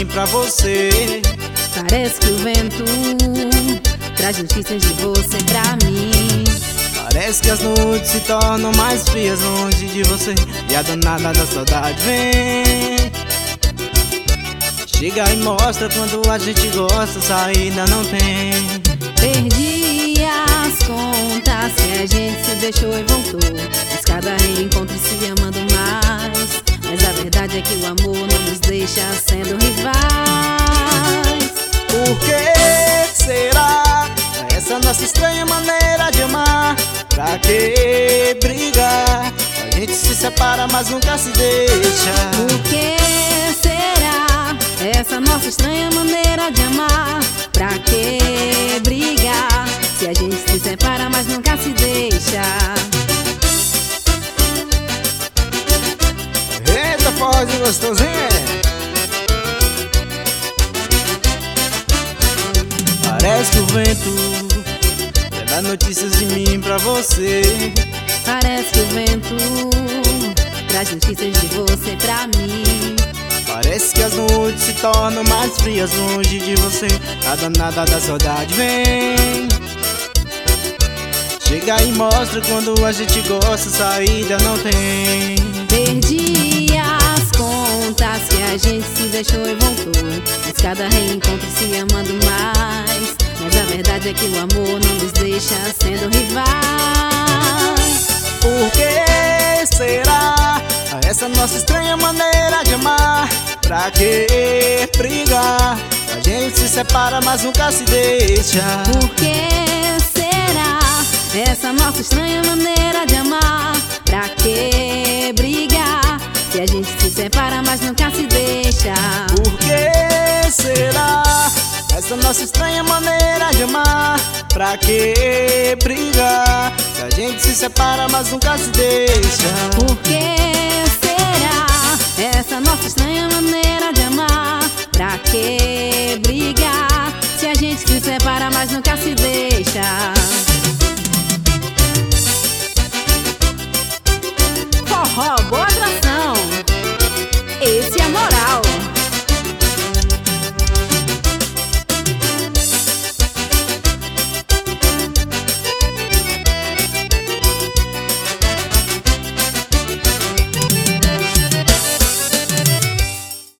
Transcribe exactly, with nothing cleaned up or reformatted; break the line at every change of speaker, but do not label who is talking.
pra você.
Parece que o vento traz notícias de você pra mim.
Parece que as noites se tornam mais frias longe de você, e a danada da saudade vem. Chega e mostra quando a gente gosta, saída não tem.
Perdi as contas que a gente se deixou e voltou, mas cada reencontro se amando mais. Mas a verdade é que o amor não nos deixa sendo rivais.
Por que será essa nossa estranha maneira de amar? Pra que brigar? A gente se separa mas nunca se deixa.
Por que será essa nossa estranha maneira de amar? Pra que brigar? Se a gente se separa mas nunca se deixa.
Eita, pode gostosinha. Parece que o vento leva notícias de mim pra você.
Parece que o vento traz notícias de você pra mim.
Parece que as noites se tornam mais frias longe de você, a danada da saudade vem. Chega e mostra quando a gente gosta, saída não tem.
Perdi as contas que a gente se deixou e voltou, mas cada reencontro se amando mais. Mas a verdade é que o amor não nos deixa sendo rivais.
Por que será essa nossa estranha maneira de amar? Pra que brigar? A gente se separa mas nunca se deixa.
Por que será essa nossa estranha maneira de amar? Pra que brigar? Se a gente se separa mas nunca se deixa.
Por que será essa nossa estranha maneira de amar? Pra que brigar? Se a gente se separa mas nunca se deixa.
Por que será essa nossa estranha maneira de amar?